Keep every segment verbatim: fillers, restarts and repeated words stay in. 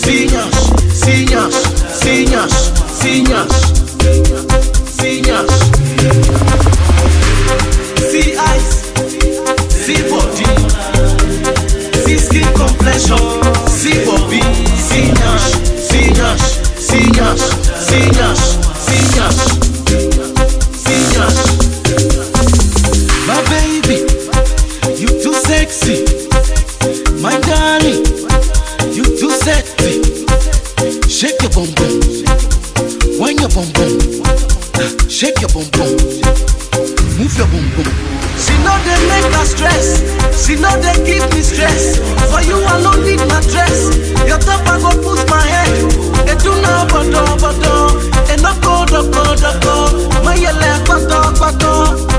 Sinhas, sinhas, sinhas, sinhas, sinhas. See eyes, see body, see skin complexion, see body. Sinhas, sinhas, sinhas, sinhas, sinhas, sinhas. My baby, you too sexy. My darling, you too sexy. Shake your bum bum, wind your bum bum, shake your bum bum, move your bum bum. She know they make her stress, she know they give me stress. For you I no need my dress, your top I go put my head. They do now bodo bodo, and no go do go do go. My yele bodo bodo.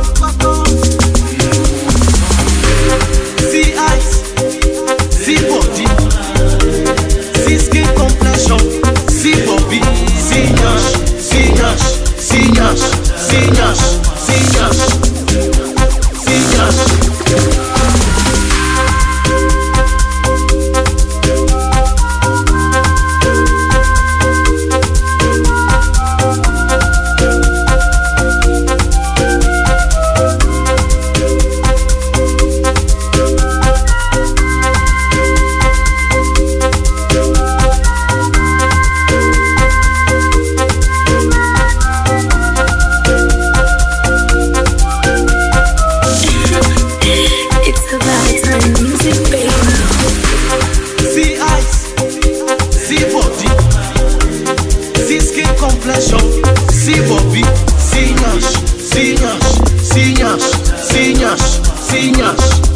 See eyes, see body, see skin complexion, see body. Sinhas, sinhas, sinhas, sinhas, sinhas, sinhas. See Bobby, sinhas, sinhas, sinhas, sinhas, sinhas.